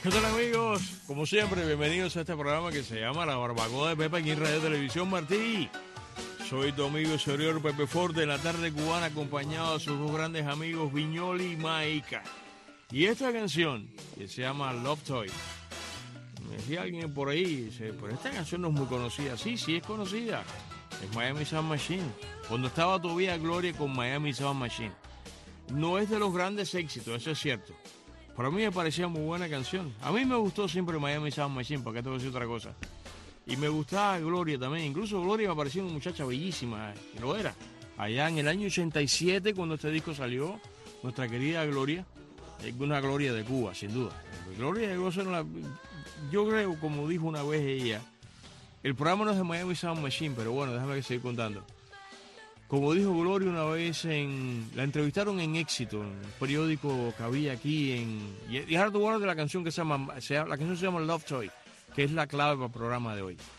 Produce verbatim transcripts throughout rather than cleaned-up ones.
¿Qué tal, amigos? Como siempre, bienvenidos a este programa que se llama La Barbacoa de Pepe aquí en Radio Televisión Martí. Soy tu amigo superior Pepe Forte en la tarde cubana, acompañado de sus dos grandes amigos Viñoli y Maica. Y esta canción, que se llama Love Toy, me decía alguien por ahí, dice, pero esta canción no es muy conocida. Sí, sí es conocida. Es Miami Sound Machine. Cuando estaba todavía Gloria con Miami Sound Machine. No es de los grandes éxitos, eso es cierto. Pero a mí me parecía muy buena canción. A mí me gustó siempre Miami Sound Machine, ¿para qué te voy a decir otra cosa? Y me gustaba Gloria también. Incluso Gloria me parecía una muchacha bellísima, y lo era. Allá en el año ochenta y siete, cuando este disco salió, nuestra querida Gloria, es una Gloria de Cuba, sin duda. Gloria de Cuba, yo creo, como dijo una vez ella, el programa no es de Miami Sound Machine, pero bueno, déjame seguir contando. Como dijo Gloria una vez, en la entrevistaron en Éxito, en un periódico que había aquí en... Y ahora te voy a hablar de la canción que se llama, se llama... La canción se llama Love Toy, que es la clave para el programa de hoy.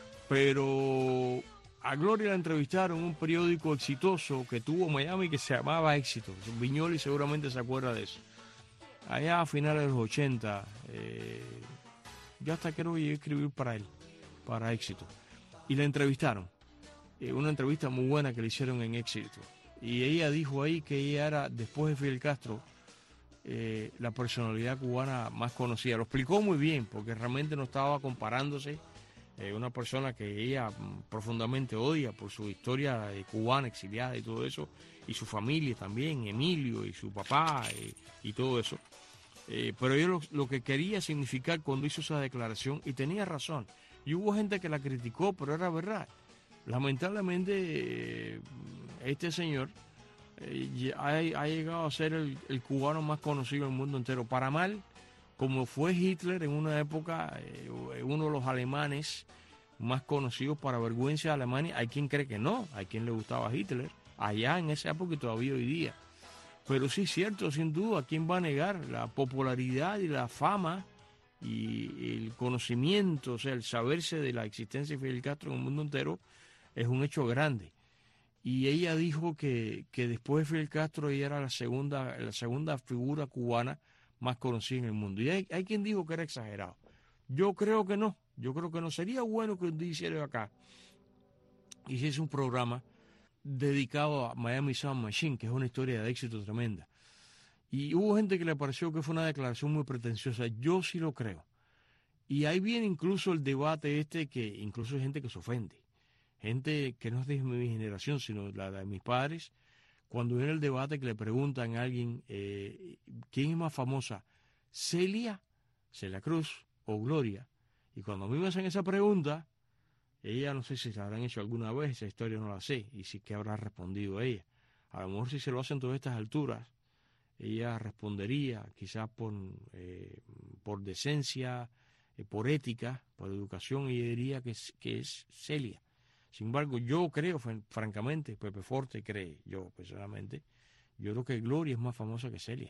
Pero a Gloria la entrevistaron en un periódico exitoso que tuvo Miami que se llamaba Éxito. Viñoli seguramente se acuerda de eso. Allá a finales de los ochenta, eh, yo hasta quiero escribir para él, para Éxito. Y la entrevistaron. Una entrevista muy buena que le hicieron en Éxito. Y ella dijo ahí que ella era, después de Fidel Castro, eh, la personalidad cubana más conocida. Lo explicó muy bien, porque realmente no estaba comparándose eh, una persona que ella profundamente odia por su historia eh, cubana, exiliada y todo eso, y su familia también, Emilio y su papá eh, y todo eso. Eh, pero ella lo, lo que quería significar cuando hizo esa declaración, y tenía razón, y hubo gente que la criticó, pero era verdad. Lamentablemente, este señor eh, ha, ha llegado a ser el, el cubano más conocido en el mundo entero. Para mal, como fue Hitler en una época, eh, uno de los alemanes más conocidos, para vergüenza de Alemania. Hay quien cree que no, hay quien le gustaba a Hitler, allá en esa época y todavía hoy día. Pero sí es cierto, sin duda, ¿quién va a negar la popularidad y la fama y el conocimiento, o sea, el saberse de la existencia de Fidel Castro en el mundo entero? Es un hecho grande. Y ella dijo que, que después de Fidel Castro ella era la segunda, la segunda figura cubana más conocida en el mundo. Y hay, hay quien dijo que era exagerado. Yo creo que no. Yo creo que no. Sería bueno que un día hiciera acá, hiciese un programa dedicado a Miami Sound Machine, que es una historia de éxito tremenda. Y hubo gente que le pareció que fue una declaración muy pretenciosa. Yo sí lo creo. Y ahí viene incluso el debate este, que incluso hay gente que se ofende. Gente que no es de mi generación, sino la de mis padres, cuando viene el debate que le preguntan a alguien, eh, ¿quién es más famosa? ¿Celia, Celia Cruz o Gloria? Y cuando a mí me hacen esa pregunta, ella no sé si se la habrán hecho alguna vez, esa historia no la sé, y sí que habrá respondido ella. A lo mejor si se lo hacen todas estas alturas, ella respondería, quizás por, eh, por decencia, eh, por ética, por educación, y diría que es, que es Celia. Sin embargo, yo creo, francamente, Pepe Forte cree, yo personalmente, yo creo que Gloria es más famosa que Celia.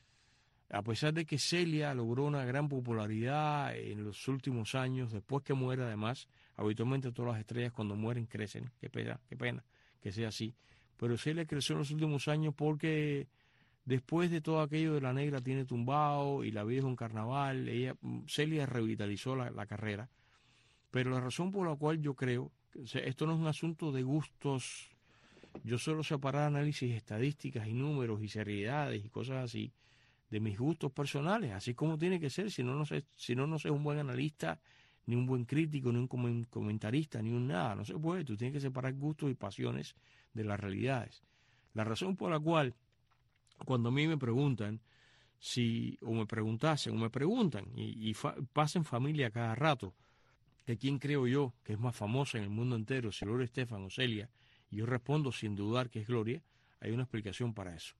A pesar de que Celia logró una gran popularidad en los últimos años, después que muere además, habitualmente todas las estrellas cuando mueren crecen, qué pena, qué pena que sea así, pero Celia creció en los últimos años porque después de todo aquello de La Negra tiene tumbado y La Vida es un carnaval, ella, Celia revitalizó la, la carrera, pero la razón por la cual yo creo, o sea, esto no es un asunto de gustos, yo suelo separar análisis, estadísticas y números y seriedades y cosas así de mis gustos personales, así como tiene que ser, si no, no sé, si no, no sé un buen analista, ni un buen crítico, ni un comentarista, ni un nada, no se puede, tú tienes que separar gustos y pasiones de las realidades. La razón por la cual, cuando a mí me preguntan, si, o me preguntasen, o me preguntan, y, y fa, pasa en familia cada rato, que quién creo yo que es más famosa en el mundo entero, si Gloria Estefan o Celia, y yo respondo sin dudar que es Gloria, hay una explicación para eso.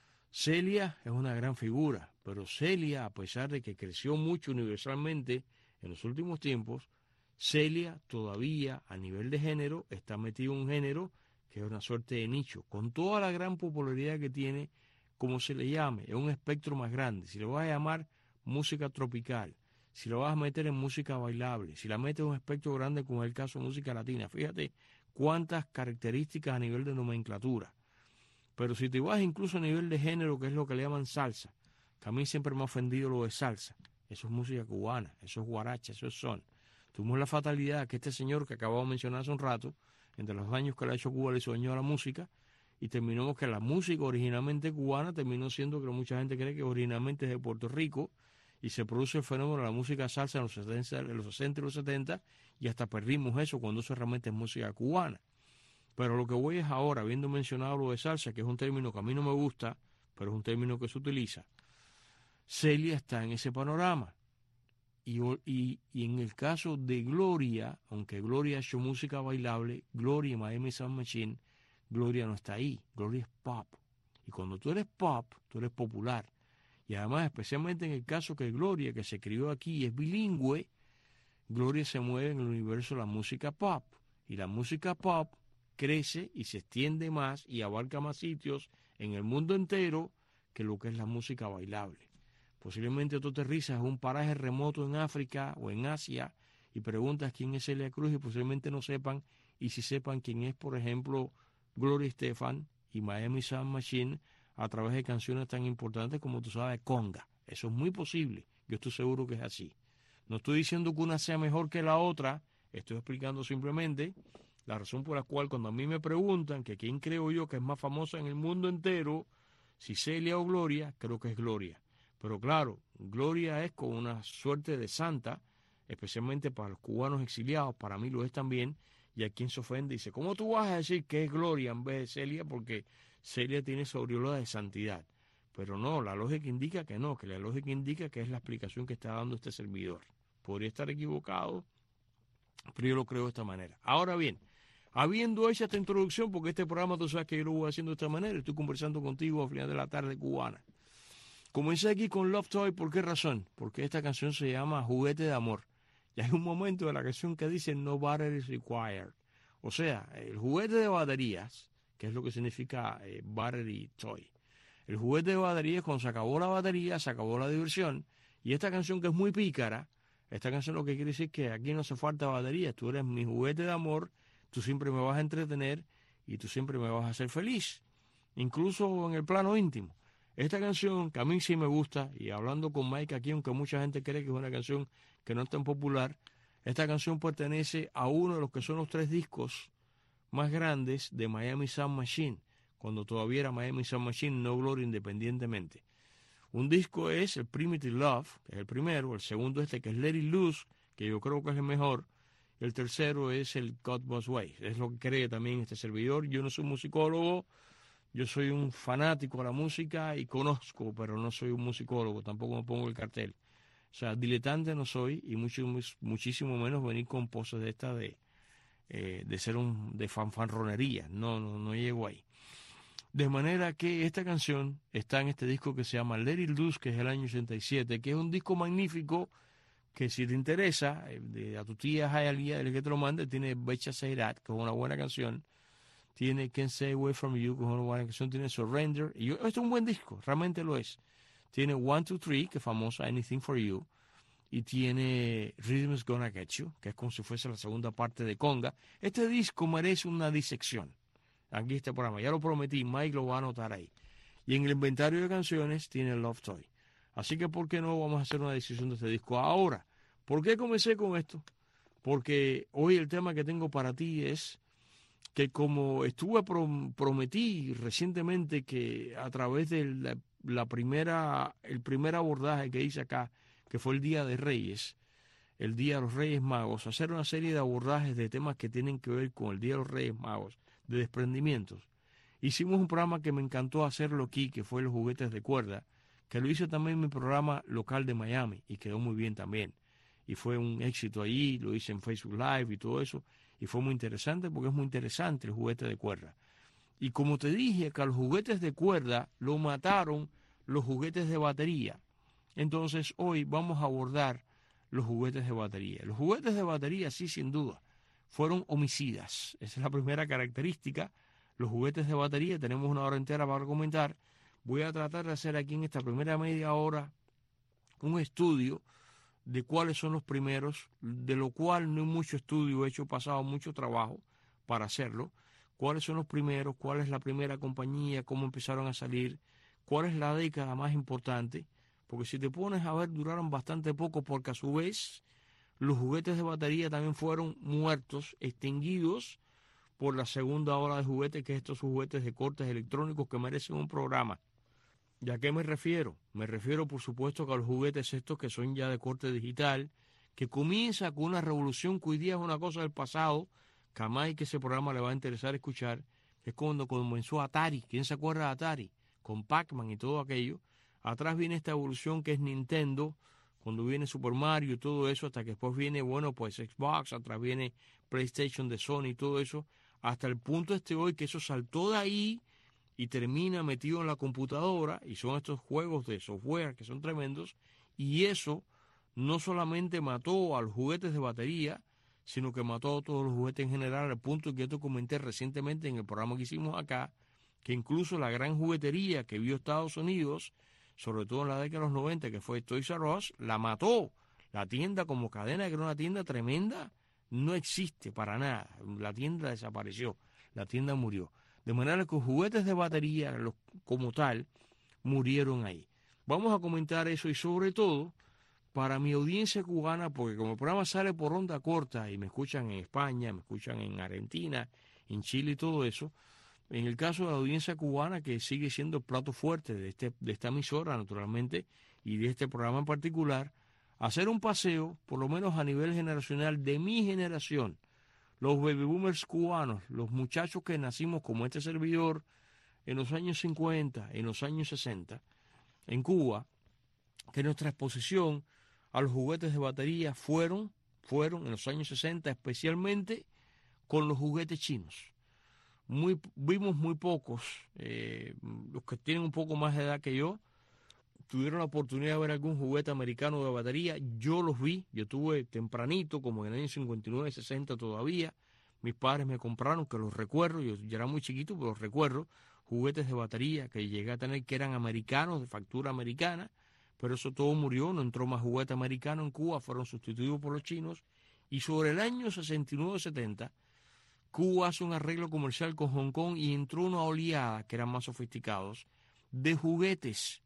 Celia es una gran figura, pero Celia, a pesar de que creció mucho universalmente en los últimos tiempos, Celia todavía a nivel de género está metido en un género que es una suerte de nicho, con toda la gran popularidad que tiene, como se le llame, es un espectro más grande. Si lo vas a llamar música tropical, si lo vas a meter en música bailable, si la metes en un espectro grande como es el caso de música latina, fíjate cuántas características a nivel de nomenclatura. Pero si te vas incluso a nivel de género, que es lo que le llaman salsa, que a mí siempre me ha ofendido lo de salsa, Eso es música cubana, eso es guaracha, eso es son. Tuvimos la fatalidad que este señor que acabamos de mencionar hace un rato, entre los daños que le ha hecho Cuba, le hizo daño a la música, y terminamos que la música originalmente cubana terminó siendo que mucha gente cree que originalmente es de Puerto Rico, y se produce el fenómeno de la música salsa en los sesenta, en los sesenta y los setenta, y hasta perdimos eso cuando eso realmente es música cubana. Pero lo que voy es ahora, habiendo mencionado lo de salsa, que es un término que a mí no me gusta, pero es un término que se utiliza, Celia está en ese panorama. Y, y, y en el caso de Gloria, aunque Gloria ha hecho música bailable, Gloria y Miami Sound Machine, Gloria no está ahí, Gloria es pop. Y cuando tú eres pop, tú eres popular. Y además, especialmente en el caso que Gloria, que se crió aquí y es bilingüe, Gloria se mueve en el universo de la música pop. Y la música pop crece y se extiende más y abarca más sitios en el mundo entero que lo que es la música bailable. Posiblemente tú aterrizas a un paraje remoto en África o en Asia y preguntas quién es Celia Cruz y posiblemente no sepan, y si sepan quién es, por ejemplo, Gloria Estefan y Miami Sound Machine a través de canciones tan importantes como tú sabes, conga. Eso es muy posible, yo estoy seguro que es así. No estoy diciendo que una sea mejor que la otra, estoy explicando simplemente la razón por la cual cuando a mí me preguntan que quién creo yo que es más famosa en el mundo entero, si Celia o Gloria, creo que es Gloria. Pero claro, Gloria es con una suerte de santa, especialmente para los cubanos exiliados, para mí lo es también, y a quien se ofende dice, ¿cómo tú vas a decir que es Gloria en vez de Celia? Porque Celia tiene esa aureola de santidad. Pero no, la lógica indica que no, que la lógica indica que es la explicación que está dando este servidor. Podría estar equivocado, pero yo lo creo de esta manera. Ahora bien, habiendo hecho esta introducción, porque este programa tú sabes que yo lo voy haciendo de esta manera, estoy conversando contigo al final de la tarde cubana. Comencé aquí con Love Toy, ¿por qué razón? Porque esta canción se llama Juguete de Amor. Y hay un momento de la canción que dice No battery is required. O sea, el juguete de baterías, que es lo que significa eh, battery toy. El juguete de baterías, cuando se acabó la batería, se acabó la diversión. Y esta canción que es muy pícara, esta canción lo que quiere decir es que aquí no hace falta batería. Tú eres mi juguete de amor, tú siempre me vas a entretener y tú siempre me vas a hacer feliz. Incluso en el plano íntimo. Esta canción, que a mí sí me gusta, y hablando con Mike aquí, aunque mucha gente cree que es una canción que no es tan popular, esta canción pertenece a uno de los que son los tres discos más grandes de Miami Sound Machine, cuando todavía era Miami Sound Machine, no Gloria independientemente. Un disco es el Primitive Love, que es el primero, el segundo este que es Let It Loose, que yo creo que es el mejor, y el tercero es el God Both Ways, es lo que cree también este servidor. Yo no soy musicólogo, yo soy un fanático de la música y conozco, pero no soy un musicólogo, tampoco me pongo el cartel. O sea, diletante no soy y mucho, muchísimo menos venir con poses de esta de, eh, de ser un de fanfarronería. No, no, no llego ahí. De manera que esta canción está en este disco que se llama Let It Loose, que es el año ochenta y siete, que es un disco magnífico que si te interesa, de, a tu tía Hialeah, el que te lo mande, tiene Becha Seirat, que es una buena canción. Tiene Can't Stay Away From You, que es una buena canción, tiene Surrender, y yo, esto es un buen disco, realmente lo es. Tiene One, Two, Three, que es famosa, Anything For You, y tiene Rhythm's Gonna Get You, que es como si fuese la segunda parte de Conga. Este disco merece una disección. Aquí este programa, ya lo prometí, Mike lo va a anotar ahí. Y en el inventario de canciones tiene Love Toy. Así que, ¿por qué no vamos a hacer una disección de este disco? Ahora, ¿por qué comencé con esto? Porque hoy el tema que tengo para ti es que como estuve prom prometí recientemente que a través de la, la primera, el primer abordaje que hice acá, que fue el Día de Reyes, el Día de los Reyes Magos, hacer una serie de abordajes de temas que tienen que ver con el Día de los Reyes Magos, de desprendimientos. Hicimos un programa que me encantó hacerlo aquí, que fue Los Juguetes de Cuerda, que lo hice también en mi programa local de Miami y quedó muy bien también. Y fue un éxito allí, lo hice en Facebook Live y todo eso. Y fue muy interesante porque es muy interesante el juguete de cuerda. Y como te dije que a los juguetes de cuerda lo mataron los juguetes de batería. Entonces hoy vamos a abordar los juguetes de batería. Los juguetes de batería, sí, sin duda, fueron homicidas. Esa es la primera característica. Los juguetes de batería, tenemos una hora entera para comentar. Voy a tratar de hacer aquí en esta primera media hora un estudio de cuáles son los primeros, de lo cual no hay mucho estudio hecho, pasado mucho trabajo para hacerlo, cuáles son los primeros, cuál es la primera compañía, cómo empezaron a salir, cuál es la década más importante, porque si te pones a ver, duraron bastante poco, porque a su vez los juguetes de batería también fueron muertos, extinguidos por la segunda ola de juguetes, que es estos juguetes de cortes electrónicos que merecen un programa. ¿Y a qué me refiero? Me refiero, por supuesto, que a los juguetes estos que son ya de corte digital, que comienza con una revolución que hoy día es una cosa del pasado, que a más que ese programa le va a interesar escuchar, que es cuando comenzó Atari. ¿Quién se acuerda de Atari? Con Pac-Man y todo aquello. Atrás viene esta evolución que es Nintendo, cuando viene Super Mario y todo eso, hasta que después viene, bueno, pues Xbox, atrás viene PlayStation de Sony y todo eso, hasta el punto este hoy que eso saltó de ahí y termina metido en la computadora, y son estos juegos de software que son tremendos, y eso no solamente mató a los juguetes de batería, sino que mató a todos los juguetes en general, al punto que yo te comenté recientemente en el programa que hicimos acá, que incluso la gran juguetería que vio Estados Unidos, sobre todo en la década de los noventa, que fue Toys R Us, la mató. La tienda como cadena, que era una tienda tremenda, no existe para nada. La tienda desapareció, la tienda murió. De manera que los juguetes de batería, los, como tal, murieron ahí. Vamos a comentar eso y sobre todo, para mi audiencia cubana, porque como el programa sale por onda corta y me escuchan en España, me escuchan en Argentina, en Chile y todo eso, en el caso de la audiencia cubana, que sigue siendo el plato fuerte de, este, de esta emisora, naturalmente, y de este programa en particular, hacer un paseo, por lo menos a nivel generacional, de mi generación, los baby boomers cubanos, los muchachos que nacimos como este servidor en los años cincuenta, en los años sesenta, en Cuba, que nuestra exposición a los juguetes de batería fueron, fueron en los años sesenta, especialmente con los juguetes chinos. Muy, vimos muy pocos, eh, los que tienen un poco más de edad que yo, tuvieron la oportunidad de ver algún juguete americano de batería. Yo los vi, yo tuve tempranito, como en el año cincuenta y nueve, sesenta todavía. Mis padres me compraron, que los recuerdo, yo ya era muy chiquito, pero los recuerdo, juguetes de batería que llegué a tener que eran americanos, de factura americana, pero eso todo murió, no entró más juguete americano en Cuba, fueron sustituidos por los chinos. Y sobre el año sesenta y nueve setenta, Cuba hace un arreglo comercial con Hong Kong y entró una oleada, que eran más sofisticados, de juguetes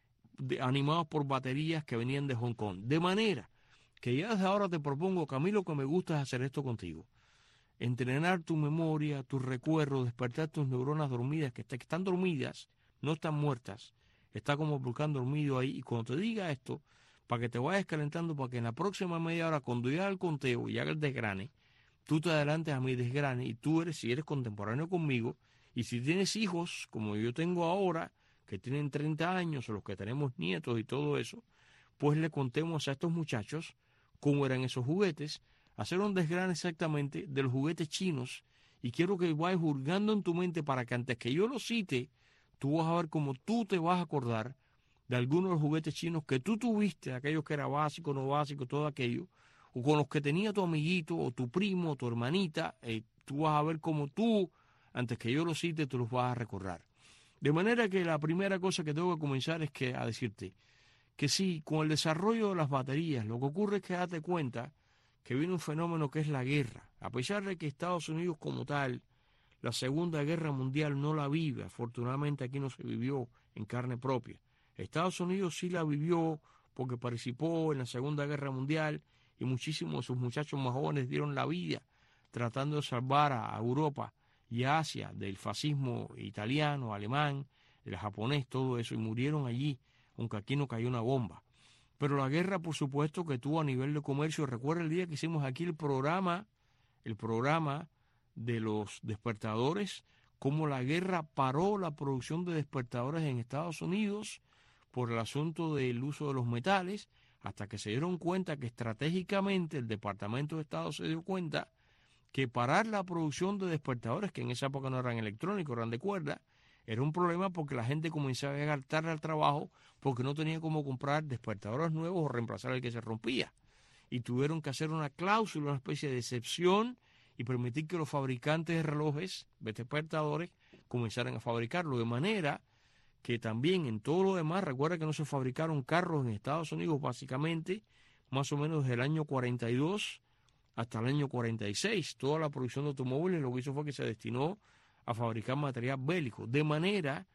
de, animados por baterías que venían de Hong Kong. De manera que ya desde ahora te propongo, que a mí lo que me gusta es hacer esto contigo. Entrenar tu memoria, tus recuerdos, despertar tus neuronas dormidas, que están dormidas, no están muertas, está como volcán dormido ahí. Y cuando te diga esto, para que te vayas calentando, para que en la próxima media hora, cuando yo haga el conteo y haga el desgrane, tú te adelantes a mi desgrane y tú eres, si eres contemporáneo conmigo, y si tienes hijos, como yo tengo ahora, que tienen treinta años, o los que tenemos nietos y todo eso, pues le contemos a estos muchachos cómo eran esos juguetes, hacer un desgrane exactamente de los juguetes chinos, y quiero que vayas hurgando en tu mente para que antes que yo lo cite, tú vas a ver cómo tú te vas a acordar de algunos de los juguetes chinos que tú tuviste, aquellos que era básico, no básico, todo aquello, o con los que tenía tu amiguito, o tu primo, o tu hermanita, eh, tú vas a ver cómo tú, antes que yo lo cite, tú los vas a recordar. De manera que la primera cosa que tengo que comenzar es que a decirte que sí, con el desarrollo de las baterías, lo que ocurre es que date cuenta que viene un fenómeno que es la guerra. A pesar de que Estados Unidos como tal, la Segunda Guerra Mundial no la vive, afortunadamente aquí no se vivió en carne propia. Estados Unidos sí la vivió porque participó en la Segunda Guerra Mundial y muchísimos de sus muchachos más jóvenes dieron la vida tratando de salvar a Europa y a Asia del fascismo italiano, alemán, el japonés, todo eso, y murieron allí, aunque aquí no cayó una bomba. Pero la guerra, por supuesto, que tuvo a nivel de comercio. Recuerda el día que hicimos aquí el programa, el programa de los despertadores, cómo la guerra paró la producción de despertadores en Estados Unidos por el asunto del uso de los metales, hasta que se dieron cuenta que estratégicamente el Departamento de Estado se dio cuenta que parar la producción de despertadores, que en esa época no eran electrónicos, eran de cuerda, era un problema porque la gente comenzaba a llegar tarde al trabajo porque no tenía cómo comprar despertadores nuevos o reemplazar el que se rompía. Y tuvieron que hacer una cláusula, una especie de excepción, y permitir que los fabricantes de relojes, de despertadores, comenzaran a fabricarlo. De manera que también en todo lo demás, recuerda que no se fabricaron carros en Estados Unidos básicamente, más o menos desde el año cuarenta y dos hasta el año cuarenta y seis. Toda la producción de automóviles lo que hizo fue que se destinó a fabricar material bélico. De manera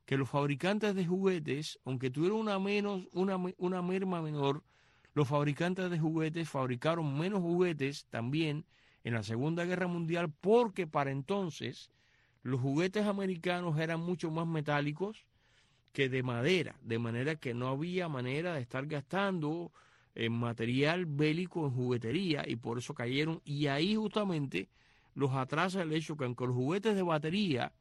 que los fabricantes de juguetes, aunque tuvieron una, menos, una, una merma menor, los fabricantes de juguetes fabricaron menos juguetes también en la Segunda Guerra Mundial, porque para entonces los juguetes americanos eran mucho más metálicos que de madera, de manera que no había manera de estar gastando en material bélico en juguetería, y por eso cayeron. Y ahí justamente los atrasa el hecho que aunque los juguetes de batería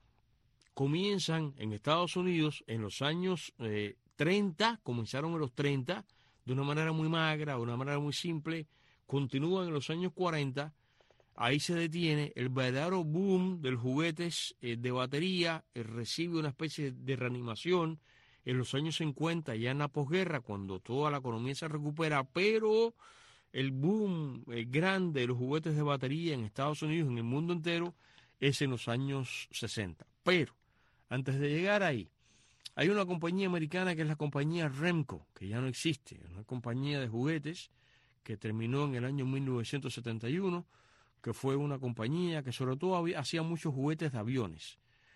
comienzan en Estados Unidos en los años eh, treinta, comenzaron en los treinta, de una manera muy magra, de una manera muy simple, continúan en los años cuarenta, ahí se detiene el verdadero boom de los juguetes eh, de batería, eh, recibe una especie de reanimación en los años cincuenta, ya en la posguerra, cuando toda la economía se recupera, pero el boom eh, grande de los juguetes de batería en Estados Unidos, en el mundo entero, es en los años sesenta. Pero, antes de llegar ahí, hay una compañía americana que es la compañía Remco, que ya no existe, es una compañía de juguetes que terminó en el año mil novecientos setenta y uno, que fue una compañía que sobre todo había, hacía muchos juguetes de aviones,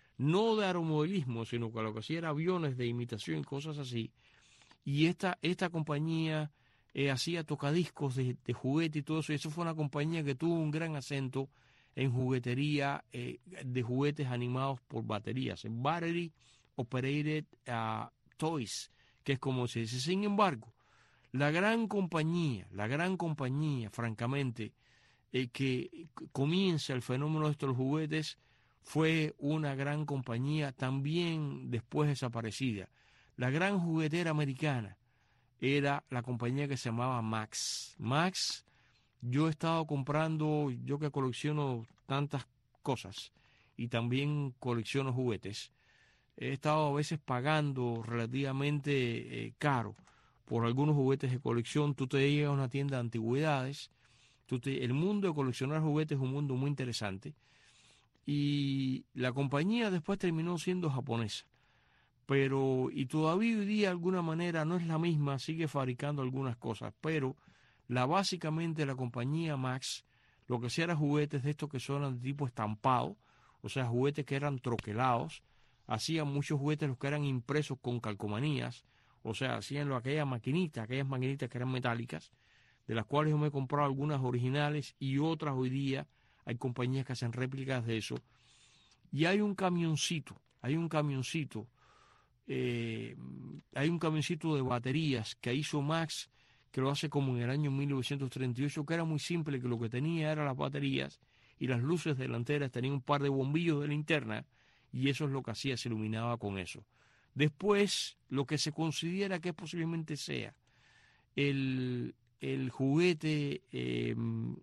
no de aeromodelismo, sino que lo que hacía era aviones de imitación y cosas así. Y esta, esta compañía eh, hacía tocadiscos de, de juguete y todo eso, y eso fue una compañía que tuvo un gran acento en juguetería eh, de juguetes animados por baterías, en Battery Operated uh, Toys, que es como se dice. Sin embargo, la gran compañía, la gran compañía, francamente, eh, que comienza el fenómeno de estos juguetes, fue una gran compañía también después desaparecida. La gran juguetera americana era la compañía que se llamaba Max. Max, yo he estado comprando, yo que colecciono tantas cosas y también colecciono juguetes, he estado a veces pagando relativamente eh, caro por algunos juguetes de colección. Tú te llegas a una tienda de antigüedades, tú te, el mundo de coleccionar juguetes es un mundo muy interesante, y la compañía después terminó siendo japonesa, pero y todavía hoy día de alguna manera no es la misma, sigue fabricando algunas cosas, pero la básicamente la compañía Max lo que hacía era juguetes de estos que son de tipo estampado, o sea, juguetes que eran troquelados. Hacían muchos juguetes los que eran impresos con calcomanías, o sea, hacían lo, aquellas maquinitas, aquellas maquinitas que eran metálicas, de las cuales yo me he comprado algunas originales y otras hoy día hay compañías que hacen réplicas de eso. Y hay un camioncito, hay un camioncito, eh, hay un camioncito de baterías que hizo Max, que lo hace como en el año mil novecientos treinta y ocho, que era muy simple, que lo que tenía eran las baterías y las luces delanteras tenían un par de bombillos de linterna, y eso es lo que hacía, se iluminaba con eso. Después, lo que se considera que posiblemente sea el, el juguete eh,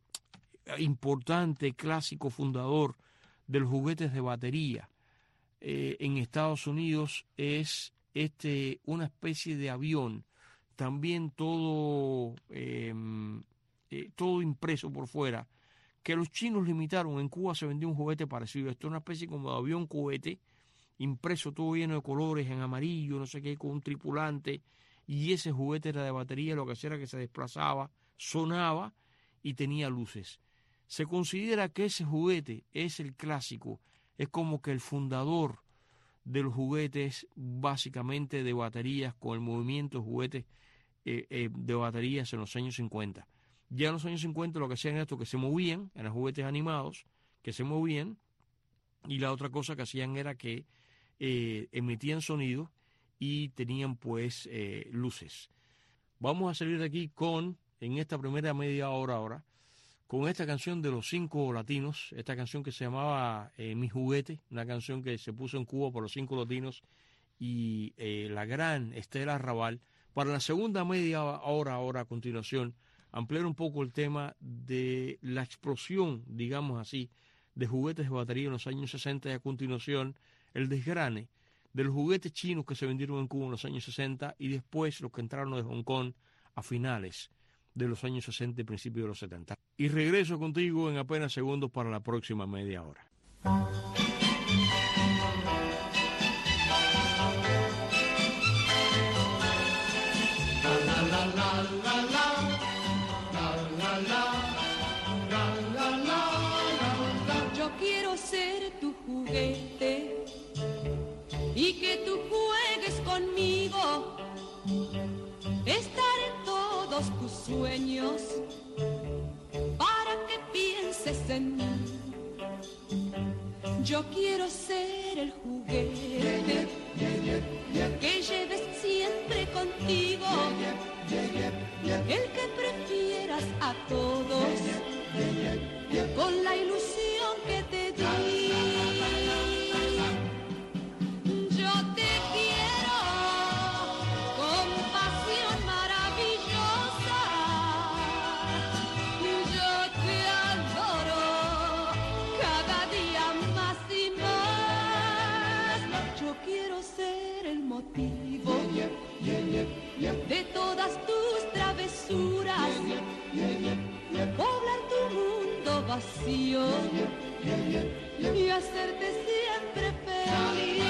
importante, clásico, fundador de los juguetes de batería eh, en Estados Unidos, es este una especie de avión, también todo, eh, eh, todo impreso por fuera, que los chinos limitaron. En Cuba se vendió un juguete parecido. Esto es una especie como de avión cohete, impreso todo lleno de colores, en amarillo, no sé qué, con un tripulante, y ese juguete era de batería, lo que hacía era que se desplazaba, sonaba y tenía luces. Se considera que ese juguete es el clásico, es como que el fundador de los juguetes básicamente de baterías, con el movimiento de juguetes eh, eh, de baterías en los años cincuenta. Ya en los años cincuenta lo que hacían era esto, que se movían, eran juguetes animados, que se movían, y la otra cosa que hacían era que eh, emitían sonido y tenían pues eh, luces. Vamos a salir de aquí con, en esta primera media hora ahora, con esta canción de los Cinco Latinos, esta canción que se llamaba eh, Mi Juguete, una canción que se puso en Cuba por los Cinco Latinos y eh, la gran Estela Raval. Para la segunda media hora ahora a continuación, ampliar un poco el tema de la explosión, digamos así, de juguetes de batería en los años sesenta, y a continuación el desgrane de los juguetes chinos que se vendieron en Cuba en los años sesenta y después los que entraron de Hong Kong a finales de los años sesenta y principios de los setenta. Y regreso contigo en apenas segundos para la próxima media hora. Yo quiero ser tu juguete y que tu juguete tus sueños para que pienses en mí. Yo quiero ser el juguete que lleves siempre contigo, el que prefieras a todos, con la ilusión que te di. Yo te quiero con pasión maravillosa, yo te adoro cada día más y más. Yo quiero ser el motivo de todas tus travesuras, poblar tu mundo vacío y hacerte siempre feliz.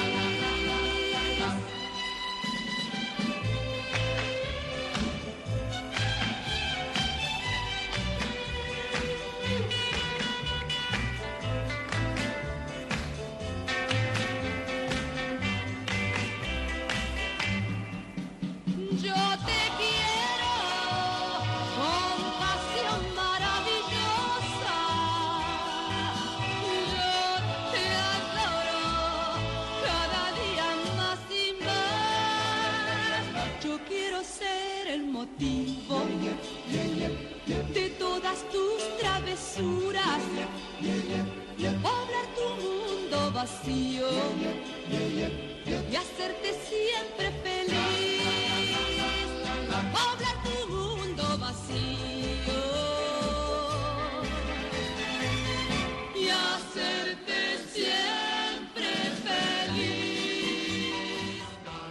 Yo te quiero con pasión maravillosa, yo te adoro cada día más y más. Yo quiero ser el motivo de todas tus travesuras, poblar tu mundo vacío y hacerte siempre feliz. Poblar tu mundo vacío y hacerte siempre feliz.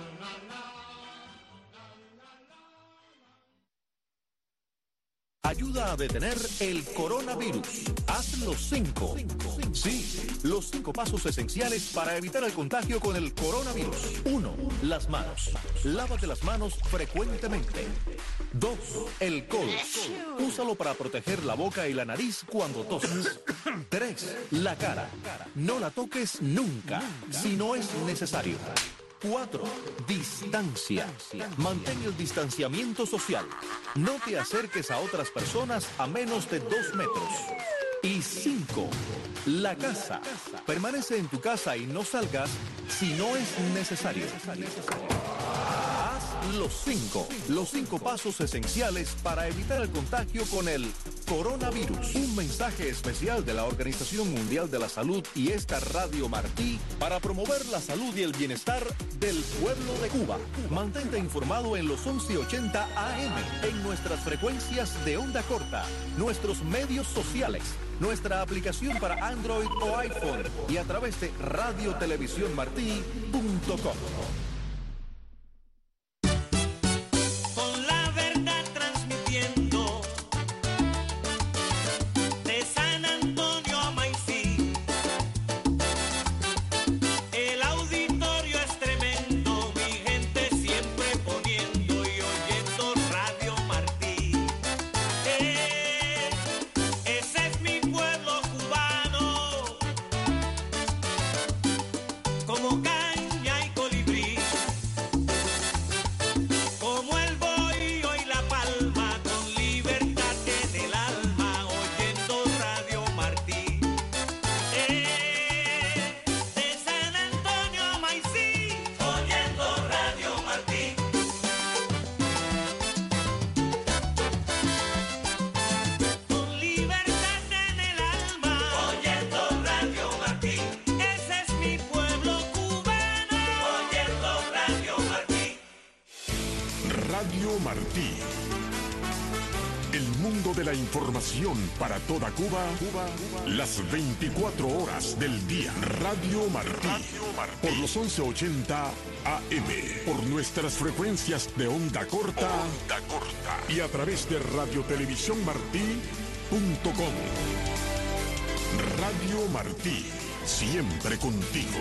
Ayuda a detener el coronavirus. Haz los cinco. Sí, los cinco pasos esenciales para evitar el contagio con el coronavirus. Uno, las manos. Lávate las manos frecuentemente. Dos, el codo. Úsalo para proteger la boca y la nariz cuando toses. Tres, la cara. No la toques nunca, si no es necesario. Cuatro, distancia. Mantén el distanciamiento social. No te acerques a otras personas a menos de dos metros. Y cinco, la casa. Permanece en tu casa y no salgas si no es necesario. Haz los cinco, los cinco pasos esenciales para evitar el contagio con el coronavirus. Un mensaje especial de la Organización Mundial de la Salud y esta Radio Martí para promover la salud y el bienestar del pueblo de Cuba. Mantente informado en los once ochenta A M, en nuestras frecuencias de onda corta, nuestros medios sociales, nuestra aplicación para Android o iPhone y a través de radio televisión martí punto com. Con la verdad transmitiendo de San Antonio a Maicí. El auditorio es tremendo, mi gente siempre poniendo y oyendo Radio Martí. Eh, ese es mi pueblo cubano, como caña y colibrí, como el bohío y la palma, con libertad en el alma, oyendo Radio Martí. Eh, de San Antonio a Maicí, oyendo Radio Martí. Con libertad en el alma, oyendo Radio Martí. Ese es mi pueblo cubano, oyendo Radio Martí. Radio Martí. El mundo de la información para toda Cuba, Cuba, las veinticuatro horas del día. Radio Martí. Por los once ochenta A M. Por nuestras frecuencias de onda corta. Onda corta. Y a través de radio televisión martí punto com. Radio Martí. Siempre contigo.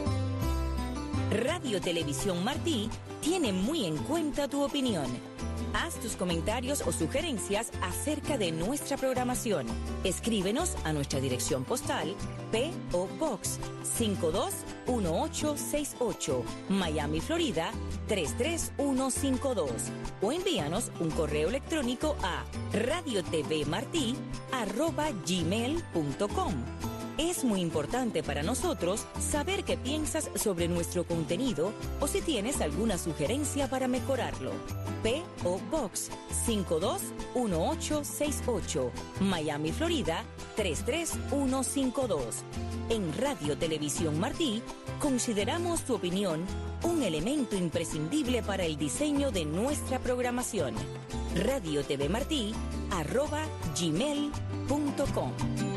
Radio Televisión Martí tiene muy en cuenta tu opinión. Haz tus comentarios o sugerencias acerca de nuestra programación. Escríbenos a nuestra dirección postal P O Box cinco dos uno ocho seis ocho, Miami, Florida tres tres uno cinco dos, o envíanos un correo electrónico a radiotvmarti arroba gmail punto com. Es muy importante para nosotros saber qué piensas sobre nuestro contenido o si tienes alguna sugerencia para mejorarlo. P O Box cinco dos uno ocho seis ocho, Miami, Florida tres tres uno cinco dos. En Radio Televisión Martí consideramos tu opinión un elemento imprescindible para el diseño de nuestra programación. radiotvmarti arroba gmail punto com.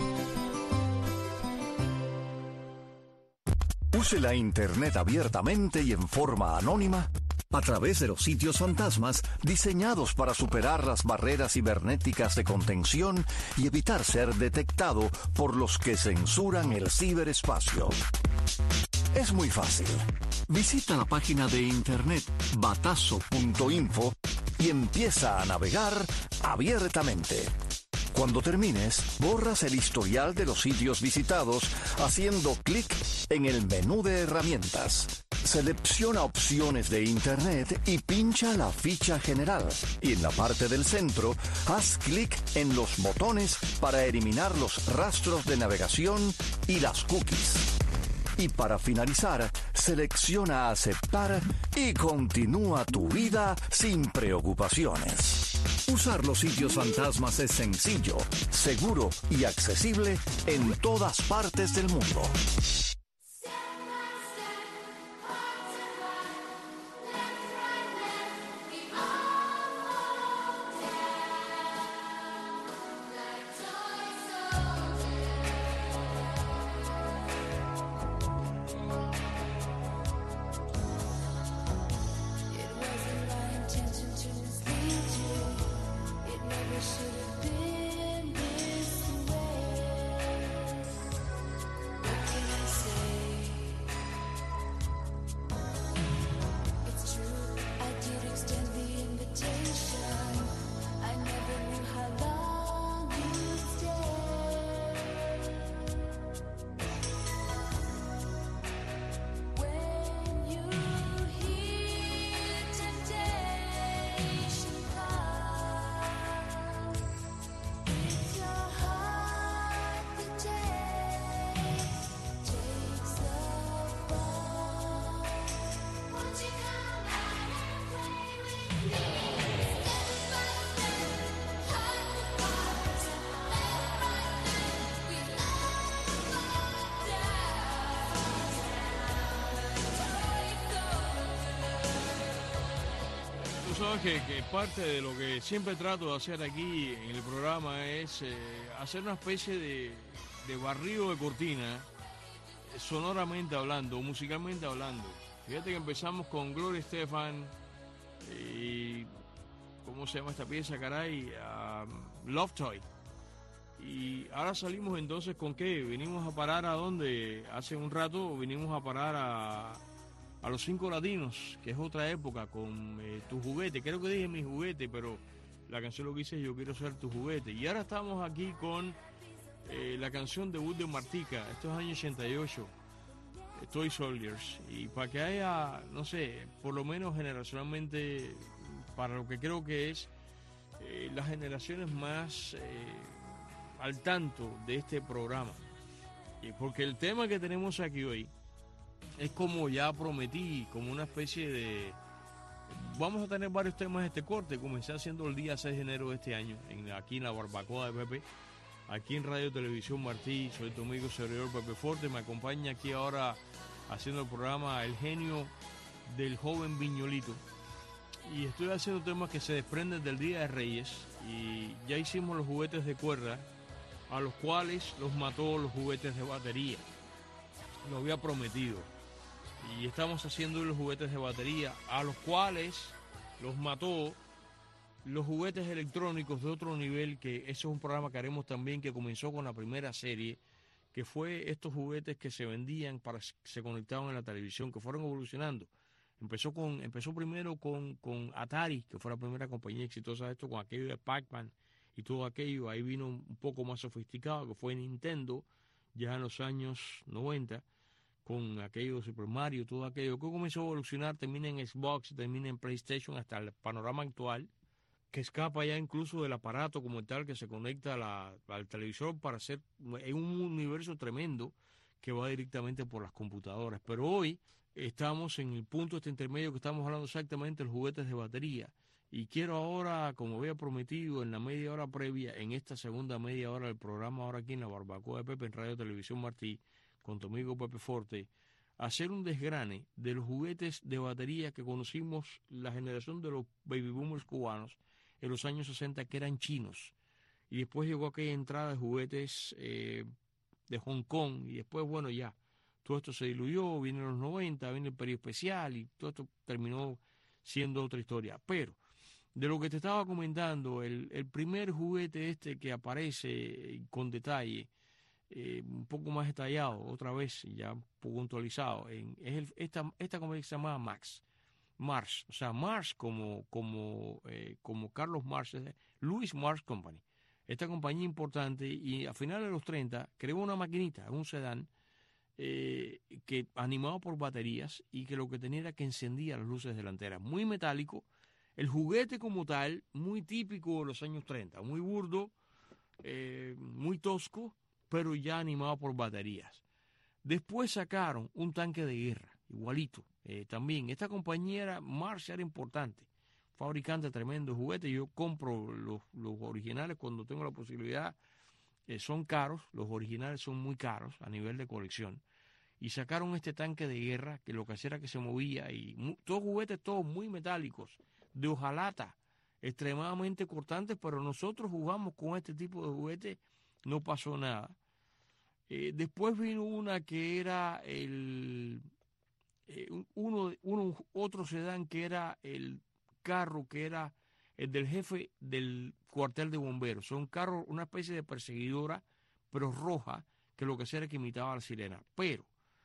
Use la Internet abiertamente y en forma anónima a través de los sitios fantasmas diseñados para superar las barreras cibernéticas de contención y evitar ser detectado por los que censuran el ciberespacio. Es muy fácil. Visita la página de internet batazo punto info y empieza a navegar abiertamente. Cuando termines, borras el historial de los sitios visitados haciendo clic en el menú de herramientas. Selecciona opciones de Internet y pincha la ficha general. Y en la parte del centro, haz clic en los botones para eliminar los rastros de navegación y las cookies. Y para finalizar, selecciona aceptar y continúa tu vida sin preocupaciones. Usar los sitios fantasmas es sencillo, seguro y accesible en todas partes del mundo. Sabes que, que parte de lo que siempre trato de hacer aquí en el programa es eh, hacer una especie de, de barrido de cortina, eh, sonoramente hablando, musicalmente hablando. Fíjate que empezamos con Gloria Estefan y ¿cómo se llama esta pieza, caray? Um, Love Toy. Y ahora salimos entonces con qué, venimos a parar a dónde, hace un rato vinimos a parar a a los Cinco Latinos, que es otra época, con eh, Tu Juguete. Creo que dije Mi Juguete, pero la canción lo que dice Yo Quiero Ser Tu Juguete. Y ahora estamos aquí con eh, la canción debut de Martica, esto es año ochenta y ocho, Toy Soldiers. Y para que haya, no sé, por lo menos generacionalmente, para lo que creo que es eh, las generaciones más eh, al tanto de este programa. Y porque el tema que tenemos aquí hoy es, como ya prometí, como una especie de... Vamos a tener varios temas de este corte. Comencé haciendo el día seis de enero de este año, en, aquí en la barbacoa de Pepe, aquí en Radio Televisión Martí. Soy tu amigo servidor Pepe Forte. Me acompaña aquí ahora haciendo el programa el genio del joven Viñolito. Y estoy haciendo temas que se desprenden del Día de Reyes. Y ya hicimos los juguetes de cuerda, a los cuales los mató los juguetes de batería. Lo había prometido. Y estamos haciendo los juguetes de batería, a los cuales los mató los juguetes electrónicos de otro nivel, que ese es un programa que haremos también, que comenzó con la primera serie, que fue estos juguetes que se vendían, para se conectaban en la televisión, que fueron evolucionando. Empezó con empezó primero con, con Atari, que fue la primera compañía exitosa de esto, con aquello de Pac-Man y todo aquello. Ahí vino un poco más sofisticado, que fue Nintendo, ya en los años noventa, con aquello de Super Mario, todo aquello, que comenzó a evolucionar, termina en Xbox, termina en PlayStation, hasta el panorama actual, que escapa ya incluso del aparato como tal, que se conecta a la, al televisor para hacer es un universo tremendo que va directamente por las computadoras. Pero hoy estamos en el punto este intermedio que estamos hablando exactamente de los juguetes de batería. Y quiero ahora, como había prometido en la media hora previa, en esta segunda media hora del programa, ahora aquí en la Barbacoa de Pepe, en Radio Televisión Martí, con tu amigo Pepe Forte, hacer un desgrane de los juguetes de batería que conocimos la generación de los baby boomers cubanos en los años sesenta, que eran chinos. Y después llegó aquella entrada de juguetes eh, de Hong Kong, y después, bueno, ya, todo esto se diluyó, viene los noventa, viene el periodo especial, y todo esto terminó siendo otra historia. Pero, de lo que te estaba comentando, el, el primer juguete este que aparece con detalle, eh, un poco más detallado, otra vez, ya un poco puntualizado, en, es el, esta, esta compañía que se llama Max, Mars, o sea, Mars como, como, eh, como Carlos Mars, Louis Mars Company. Esta compañía importante, y a finales de los treinta creó una maquinita, un sedán, eh, que animado por baterías, y que lo que tenía era que encendía las luces delanteras. Muy metálico, el juguete como tal, muy típico de los años treinta, muy burdo, eh, muy tosco, pero ya animado por baterías. Después sacaron un tanque de guerra, igualito, eh, también. Esta compañía era, Mars era importante, fabricante tremendo de juguetes. Yo compro los, los originales cuando tengo la posibilidad. Eh, son caros, los originales son muy caros a nivel de colección. Y sacaron este tanque de guerra que lo que hacía era que se movía, y mu todos juguetes, todos muy metálicos, de hojalata, extremadamente cortantes, pero nosotros jugamos con este tipo de juguetes, no pasó nada. Eh, después vino una que era el eh, uno, uno otro sedán que era el carro que era el del jefe del cuartel de bomberos. Son carros, una especie de perseguidora, pero roja, que lo que hacía era que imitaba a la sirena. Pero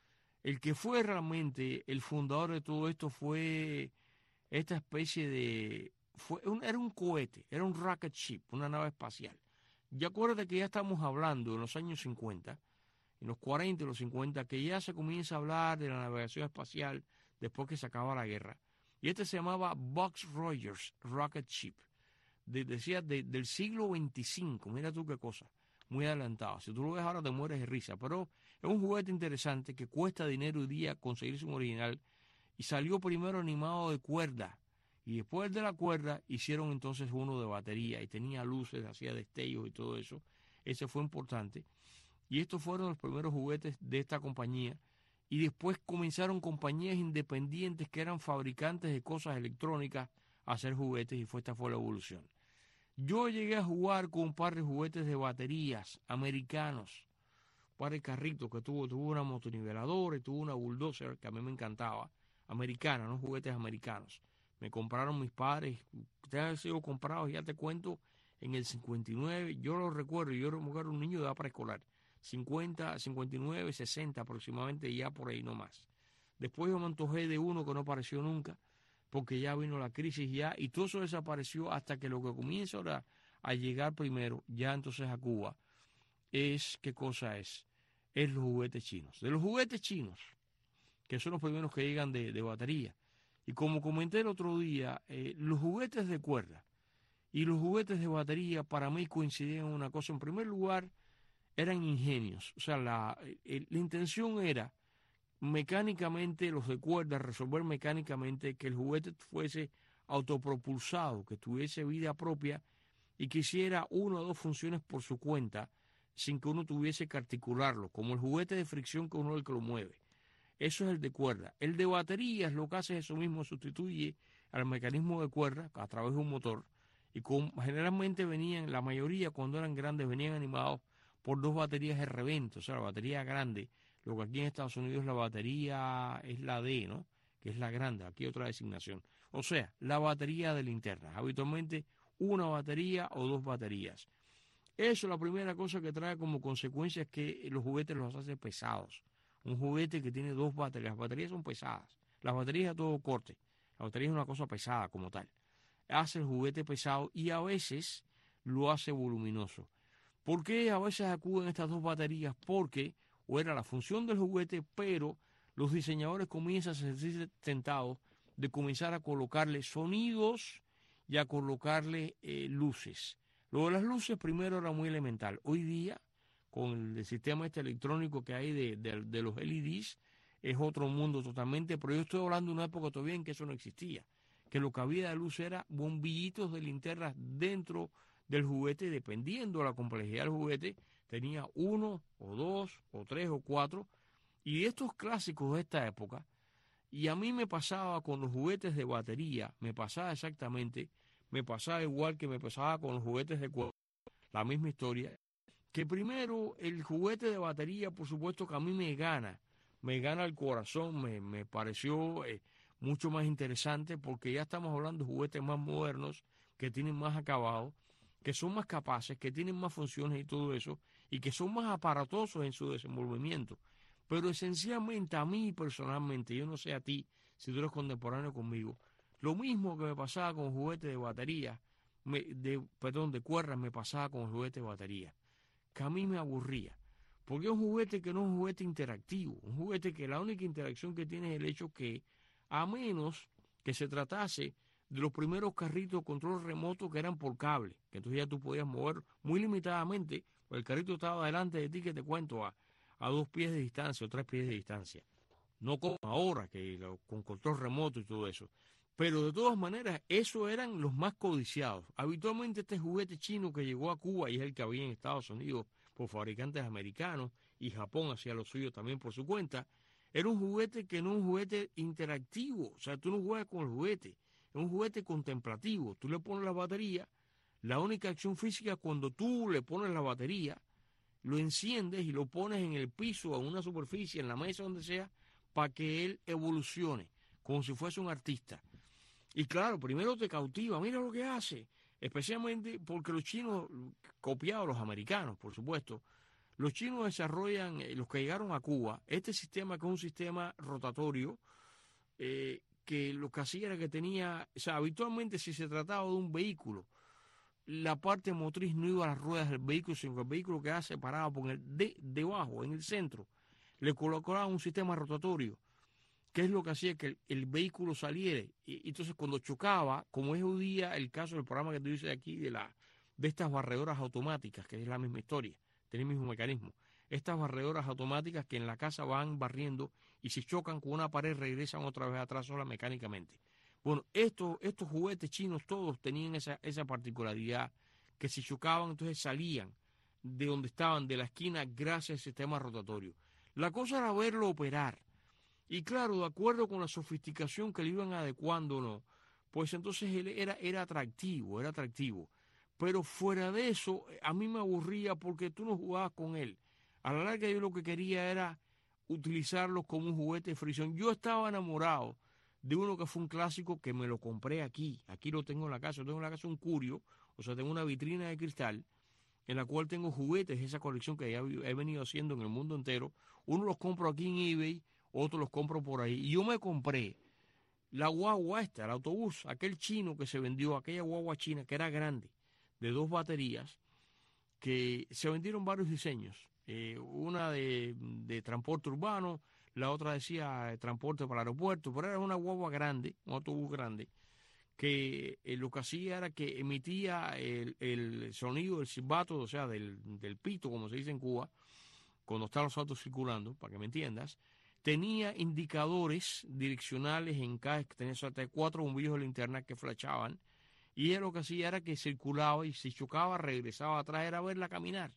el que fue realmente el fundador de todo esto fue esta especie de... Fue un, era un cohete, era un rocket ship, una nave espacial. Ya acuérdate que ya estamos hablando en los años cincuenta, en los cuarenta y los cincuenta, que ya se comienza a hablar de la navegación espacial después que se acaba la guerra. Y este se llamaba Buck Rogers Rocket Ship. De, decía de, del siglo veinticinco, mira tú qué cosa, muy adelantado. Si tú lo ves ahora te mueres de risa, pero es un juguete interesante que cuesta dinero hoy día conseguirse un original, y salió primero animado de cuerda, y después de la cuerda hicieron entonces uno de batería, y tenía luces, hacía destellos y todo eso. Ese fue importante. Y estos fueron los primeros juguetes de esta compañía. Y después comenzaron compañías independientes que eran fabricantes de cosas electrónicas a hacer juguetes, y fue, esta fue la evolución. Yo llegué a jugar con un par de juguetes de baterías americanos, un par de carritos que tuvo, tuvo una motoniveladora y tuvo una bulldozer que a mí me encantaba, americana, no juguetes americanos. Me compraron mis padres, ustedes han sido comprados, ya te cuento, en el cincuenta y nueve, yo lo recuerdo, yo era un niño de edad preescolar, cincuenta, cincuenta y nueve, sesenta aproximadamente, ya por ahí nomás. Después yo me antojé de uno que no apareció nunca, porque ya vino la crisis ya, y todo eso desapareció hasta que lo que comienza ahora a llegar primero, ya entonces a Cuba, es, ¿qué cosa es? Es los juguetes chinos. De los juguetes chinos, que son los primeros que llegan de, de batería. Y como comenté el otro día, eh, los juguetes de cuerda y los juguetes de batería para mí coincidían en una cosa. En primer lugar, eran ingenios. O sea, la, eh, la intención era mecánicamente, los de cuerda, resolver mecánicamente que el juguete fuese autopropulsado, que tuviese vida propia y que hiciera una o dos funciones por su cuenta sin que uno tuviese que articularlo, como el juguete de fricción que uno es el que lo mueve. Eso es el de cuerda. El de baterías lo que hace es eso mismo, sustituye al mecanismo de cuerda a través de un motor, y con, generalmente venían, la mayoría cuando eran grandes venían animados por dos baterías de revento, o sea, la batería grande, lo que aquí en Estados Unidos la batería es la D, ¿no?, que es la grande, aquí otra designación. O sea, la batería de linterna, habitualmente una batería o dos baterías. Eso es la primera cosa que trae como consecuencia, es que los juguetes los hace pesados. Un juguete que tiene dos baterías, las baterías son pesadas, Las baterías a todo corte. La batería es una cosa pesada como tal. Hace el juguete pesado y a veces lo hace voluminoso. ¿Por qué a veces acuden estas dos baterías? Porque o era la función del juguete, pero los diseñadores comienzan a sentirse tentados de comenzar a colocarle sonidos y a colocarle eh, luces. Lo de las luces primero era muy elemental. Hoy día, con el sistema este electrónico que hay de, de, de los L E Ds, es otro mundo totalmente, pero yo estoy hablando de una época todavía en que eso no existía, que lo que había de luz era bombillitos de linternas dentro del juguete, dependiendo de la complejidad del juguete, tenía uno o dos o tres o cuatro, y estos clásicos de esta época, y a mí me pasaba con los juguetes de batería, me pasaba exactamente, me pasaba igual que me pasaba con los juguetes de cuerda, la misma historia, que primero el juguete de batería, por supuesto que a mí me gana, me gana el corazón, me, me pareció eh, mucho más interesante porque ya estamos hablando de juguetes más modernos, que tienen más acabado, que son más capaces, que tienen más funciones y todo eso, y que son más aparatosos en su desenvolvimiento. Pero esencialmente a mí personalmente, yo no sé a ti, si tú eres contemporáneo conmigo, lo mismo que me pasaba con juguetes de batería, me, de, perdón, de cuerdas, me pasaba con juguetes de batería, que a mí me aburría. Porque es un juguete que no es un juguete interactivo, un juguete que la única interacción que tiene es el hecho que, a menos que se tratase de los primeros carritos de control remoto que eran por cable, que entonces ya tú podías mover muy limitadamente, pues el carrito estaba delante de ti, que te cuento, a, a dos pies de distancia o tres pies de distancia. No como ahora, que lo, con control remoto y todo eso. Pero de todas maneras, esos eran los más codiciados. Habitualmente este juguete chino que llegó a Cuba, y es el que había en Estados Unidos por fabricantes americanos, y Japón hacía lo suyo también por su cuenta, era un juguete que no es un juguete interactivo. O sea, tú no juegas con el juguete, es un juguete contemplativo. Tú le pones la batería, la única acción física cuando tú le pones la batería, lo enciendes y lo pones en el piso, en una superficie, en la mesa, donde sea, para que él evolucione, como si fuese un artista. Y claro, primero te cautiva, mira lo que hace, especialmente porque los chinos, copiados los americanos, por supuesto, los chinos desarrollan, eh, los que llegaron a Cuba, este sistema que es un sistema rotatorio, eh, que lo que hacía era que tenía, o sea, habitualmente si se trataba de un vehículo, la parte motriz no iba a las ruedas del vehículo, sino que el vehículo quedaba separado por el de debajo, en el centro, le colocaban un sistema rotatorio, que es lo que hacía que el, el vehículo saliera. Y, y entonces cuando chocaba, como es hoy día el caso del programa que tú dices aquí, de, la, de estas barredoras automáticas, que es la misma historia, tiene el mismo mecanismo, estas barredoras automáticas que en la casa van barriendo y si chocan con una pared regresan otra vez atrás sola mecánicamente. Bueno, estos, estos juguetes chinos todos tenían esa, esa particularidad, que si chocaban entonces salían de donde estaban, de la esquina, gracias al sistema rotatorio. La cosa era verlo operar. Y claro, de acuerdo con la sofisticación que le iban adecuando, ¿no? Pues entonces él era, era atractivo, era atractivo. Pero fuera de eso, a mí me aburría porque tú no jugabas con él. A la larga yo lo que quería era utilizarlo como un juguete de fricción. Yo estaba enamorado de uno que fue un clásico que me lo compré aquí. Aquí lo tengo en la casa. Yo tengo en la casa un curio, o sea, tengo una vitrina de cristal en la cual tengo juguetes, esa colección que ya he venido haciendo en el mundo entero. Uno los compro aquí en eBay, otros los compro por ahí. Y yo me compré la guagua esta, el autobús, aquel chino que se vendió, aquella guagua china que era grande, de dos baterías, que se vendieron varios diseños. Eh, una de, de transporte urbano, la otra decía eh, transporte para el aeropuerto, pero era una guagua grande, un autobús grande, que eh, lo que hacía era que emitía el, el sonido del silbato, o sea, del, del pito, como se dice en Cuba, cuando están los autos circulando, para que me entiendas. Tenía indicadores direccionales en cada, tenía hasta cuatro bombillos de linterna que flashaban, y él lo que hacía era que circulaba y si chocaba regresaba atrás, era verla caminar.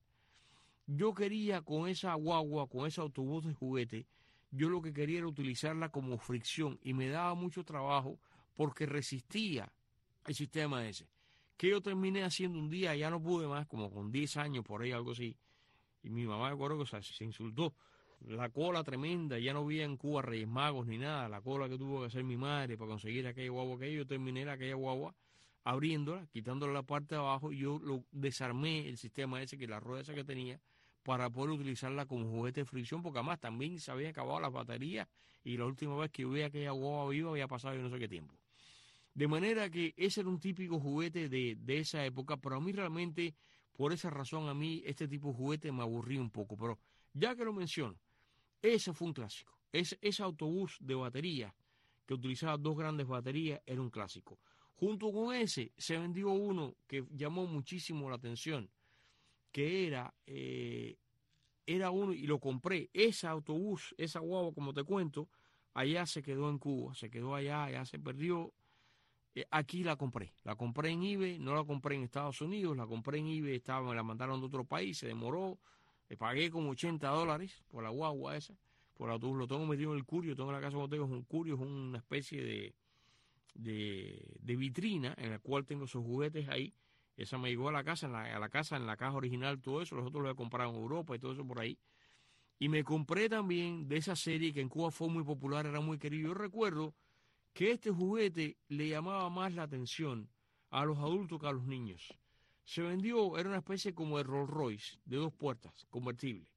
Yo quería con esa guagua, con ese autobús de juguete, yo lo que quería era utilizarla como fricción y me daba mucho trabajo porque resistía el sistema ese. Que yo terminé haciendo un día, ya no pude más, como con diez años por ahí, algo así, y mi mamá, me acuerdo que o sea, se insultó. La cola tremenda, ya no había en Cuba Reyes Magos ni nada, la cola que tuvo que hacer mi madre para conseguir aquella guagua que yo terminé aquella guagua abriéndola, quitándole la parte de abajo, y yo lo desarmé el sistema ese, que la rueda esa que tenía, para poder utilizarla como juguete de fricción, porque además también se habían acabado las baterías y la última vez que yo vi aquella guagua viva había pasado yo no sé qué tiempo. De manera que ese era un típico juguete de, de esa época, pero a mí realmente, por esa razón, a mí este tipo de juguete me aburría un poco. Pero ya que lo menciono, ese fue un clásico. Ese, ese autobús de batería que utilizaba dos grandes baterías era un clásico. Junto con ese se vendió uno que llamó muchísimo la atención, que era, eh, era uno, y lo compré, ese autobús, esa guagua, como te cuento, allá se quedó en Cuba, se quedó allá, allá se perdió. Eh, aquí la compré, la compré en eBay, no la compré en Estados Unidos, la compré en eBay, estaba, me la mandaron de otro país, se demoró, le pagué como ochenta dólares por la guagua esa, por el autobús, lo tengo metido en el Curio, tengo en la casa como tengo, es un Curio, es una especie de, de, de vitrina en la cual tengo esos juguetes ahí. Esa me llegó a la casa, en la, a la casa, en la caja original, todo eso. Los otros los he comprado en Europa y todo eso por ahí. Y me compré también de esa serie que en Cuba fue muy popular, era muy querido. Yo recuerdo que este juguete le llamaba más la atención a los adultos que a los niños. Se vendió, era una especie como de Rolls Royce, de dos puertas, convertible.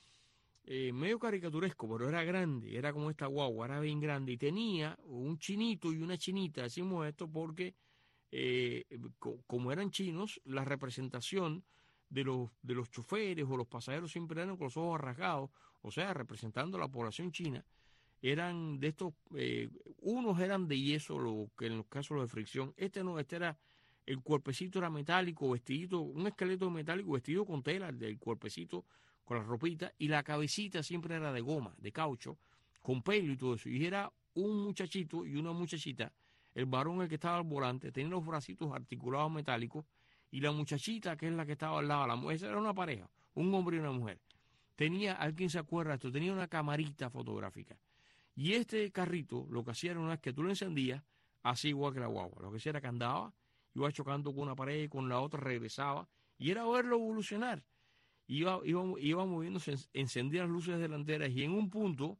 Eh, medio caricaturesco, pero era grande, era como esta guagua, era bien grande. Y tenía un chinito y una chinita, decimos esto porque... Eh, co como eran chinos, la representación de los, de los choferes o los pasajeros siempre eran con los ojos rasgados, o sea, representando a la población china, eran de estos, eh, unos eran de yeso, lo, que en los casos los de fricción, este no, este era, el cuerpecito era metálico, vestidito, un esqueleto metálico vestido con tela, del cuerpecito con la ropita, y la cabecita siempre era de goma, de caucho, con pelo y todo eso, y era un muchachito y una muchachita. El varón, el que estaba al volante, tenía los bracitos articulados metálicos, y la muchachita, que es la que estaba al lado, la mujer, esa era una pareja, un hombre y una mujer. Tenía, alguien se acuerda de esto, tenía una camarita fotográfica. Y este carrito, lo que hacía era una vez que tú lo encendías, así igual que la guagua. Lo que hacía era que andaba, iba chocando con una pared y con la otra regresaba, y era verlo evolucionar. Iba, iba, iba moviéndose, encendía las luces delanteras, y en un punto,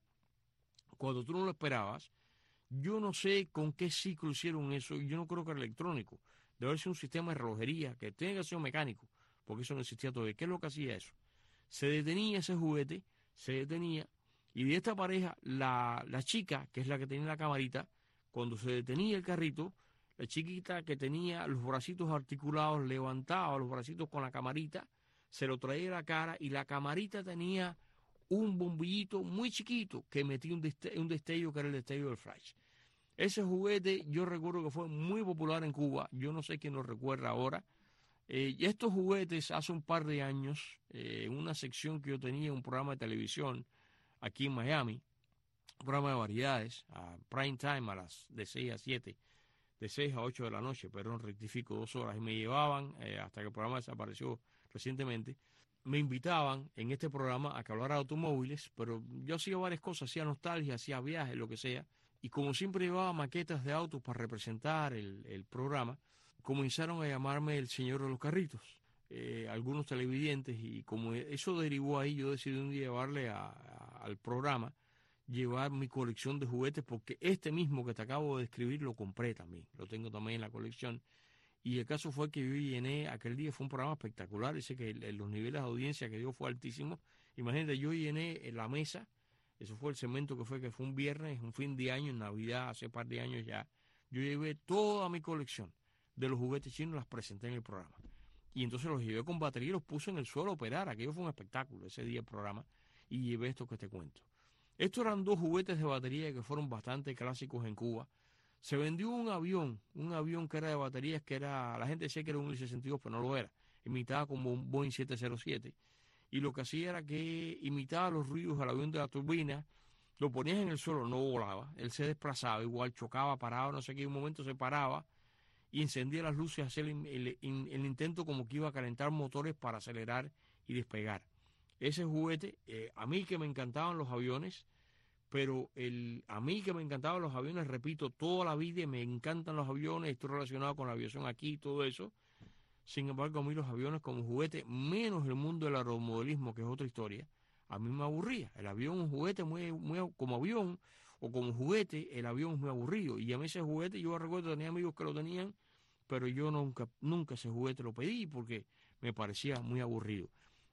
cuando tú no lo esperabas, yo no sé con qué ciclo hicieron eso, y yo no creo que era electrónico. Debe ser un sistema de relojería, que tiene que ser mecánico, porque eso no existía todavía. ¿Qué es lo que hacía eso? Se detenía ese juguete, se detenía, y de esta pareja, la, la chica, que es la que tenía la camarita, cuando se detenía el carrito, la chiquita que tenía los bracitos articulados, levantaba los bracitos con la camarita, se lo traía a la cara, y la camarita tenía un bombillito muy chiquito que metía un, deste un destello que era el destello del flash. Ese juguete yo recuerdo que fue muy popular en Cuba, yo no sé quién lo recuerda ahora. Eh, y estos juguetes hace un par de años, eh, en una sección que yo tenía, un programa de televisión aquí en Miami, un programa de variedades, a prime time a las de seis a siete, de seis a ocho de la noche, perdón, rectifico, dos horas, y me llevaban, eh, hasta que el programa desapareció recientemente, me invitaban en este programa a que hablara de automóviles, pero yo hacía varias cosas, hacía nostalgia, hacía viajes, lo que sea, y como siempre llevaba maquetas de autos para representar el, el programa, comenzaron a llamarme el señor de los carritos, eh, algunos televidentes, y como eso derivó ahí, yo decidí un día llevarle a, a, al programa, llevar mi colección de juguetes, porque este mismo que te acabo de describir lo compré también, lo tengo también en la colección. Y el caso fue que yo llené, aquel día fue un programa espectacular, dice que el, los niveles de audiencia que dio fue altísimo. Imagínate, yo llené la mesa, eso fue el segmento que fue, que fue un viernes, un fin de año, en Navidad, hace un par de años ya. Yo llevé toda mi colección de los juguetes chinos, las presenté en el programa. Y entonces los llevé con batería y los puse en el suelo a operar. Aquello fue un espectáculo ese día el programa, y llevé esto que te cuento. Estos eran dos juguetes de batería que fueron bastante clásicos en Cuba. Se vendió un avión, un avión que era de baterías, que era, la gente decía que era un I sesenta y dos, pero no lo era. Imitaba como un Boeing siete cero siete. Y lo que hacía era que imitaba los ruidos del avión de la turbina, lo ponías en el suelo, no volaba, él se desplazaba, igual chocaba, paraba, no sé qué, en un momento se paraba y encendía las luces, hacía el, el, el, el intento como que iba a calentar motores para acelerar y despegar. Ese juguete, eh, a mí que me encantaban los aviones, pero el, a mí que me encantaban los aviones, repito, toda la vida me encantan los aviones, estoy relacionado con la aviación aquí y todo eso. Sin embargo, a mí los aviones como juguete, menos el mundo del aeromodelismo, que es otra historia, a mí me aburría. El avión, un juguete muy, muy como avión o como juguete, el avión es muy aburrido. Y a mí ese juguete, yo recuerdo, tenía amigos que lo tenían, pero yo nunca, nunca ese juguete lo pedí porque me parecía muy aburrido.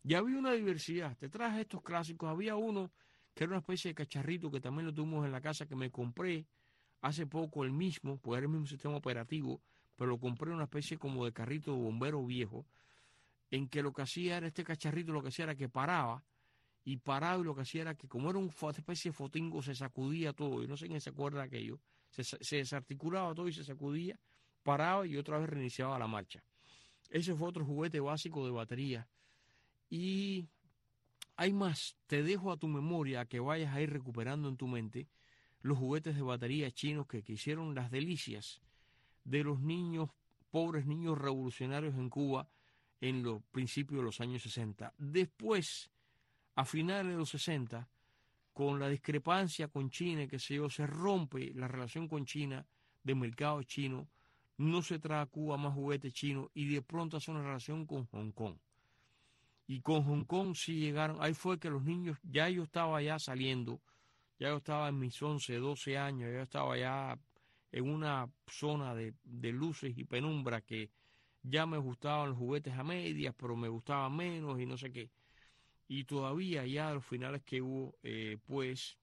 Y había una diversidad. Detrás de estos clásicos había uno que era una especie de cacharrito que también lo tuvimos en la casa, que me compré hace poco el mismo, porque era el mismo sistema operativo, pero lo compré una especie como de carrito de bombero viejo, en que lo que hacía era este cacharrito, lo que hacía era que paraba, y paraba y lo que hacía era que como era una especie de fotingo, se sacudía todo, y no sé quién se acuerda de aquello, se, se desarticulaba todo y se sacudía, paraba y otra vez reiniciaba la marcha. Ese fue otro juguete básico de batería. Y hay más, te dejo a tu memoria que vayas a ir recuperando en tu mente los juguetes de batería chinos que, que hicieron las delicias de los niños, pobres niños revolucionarios en Cuba en los principios de los años sesenta. Después, a finales de los sesenta, con la discrepancia con China, que se, yo, se rompe la relación con China del mercado chino, no se trae a Cuba más juguetes chinos y de pronto hace una relación con Hong Kong. Y con Hong Kong sí llegaron, ahí fue que los niños, ya yo estaba ya saliendo, ya yo estaba en mis once, doce años, ya yo estaba ya en una zona de, de luces y penumbra que ya me gustaban los juguetes a medias, pero me gustaban menos y no sé qué. Y todavía ya a los finales que hubo, eh, pues,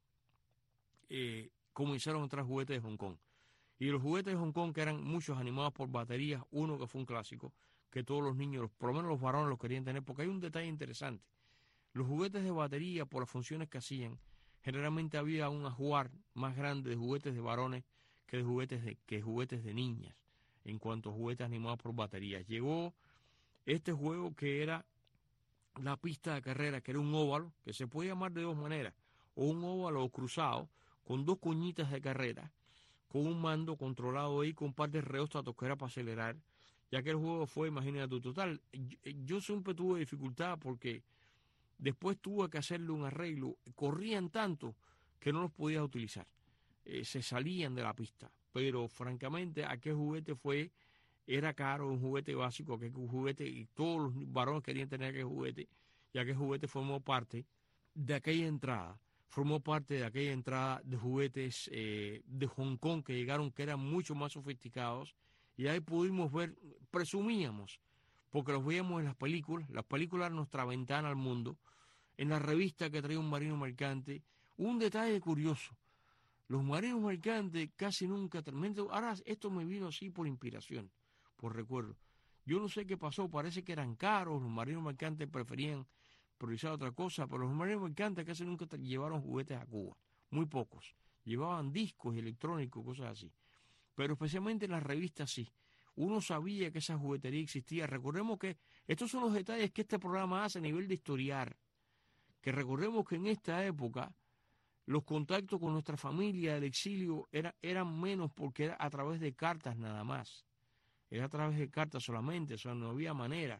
eh, comenzaron a entrar juguetes de Hong Kong. Y los juguetes de Hong Kong, que eran muchos animados por baterías, uno que fue un clásico, que todos los niños, por lo menos los varones, los querían tener, porque hay un detalle interesante. Los juguetes de batería, por las funciones que hacían, generalmente había un ajuar más grande de juguetes de varones que de juguetes de, que juguetes de niñas, en cuanto a juguetes animados por baterías. Llegó este juego que era la pista de carrera, que era un óvalo, que se puede llamar de dos maneras, o un óvalo cruzado, con dos cuñitas de carrera, con un mando controlado ahí, con un par de reóstatos que era para acelerar, ya que el juego fue, imagínate tú, total, yo, yo siempre tuve dificultad porque después tuve que hacerle un arreglo, corrían tanto que no los podías utilizar, eh, se salían de la pista, pero francamente aquel juguete fue, era caro, un juguete básico, aquel juguete, y todos los varones querían tener aquel juguete, y aquel juguete formó parte de aquella entrada, formó parte de aquella entrada de juguetes eh, de Hong Kong que llegaron, que eran mucho más sofisticados, y ahí pudimos ver, presumíamos, porque los veíamos en las películas, las películas eran nuestra ventana al mundo, en la revista que traía un marino mercante. Un detalle curioso, los marinos mercantes casi nunca, ahora esto me vino así por inspiración, por recuerdo, yo no sé qué pasó, parece que eran caros, los marinos mercantes preferían priorizar otra cosa, pero los marinos mercantes casi nunca llevaron juguetes a Cuba, muy pocos, llevaban discos electrónicos, cosas así, pero especialmente en las revistas sí. Uno sabía que esa juguetería existía. Recordemos que estos son los detalles que este programa hace a nivel de historiar. Que recordemos que en esta época los contactos con nuestra familia del exilio era, eran menos porque era a través de cartas nada más. Era a través de cartas solamente, o sea, no había manera.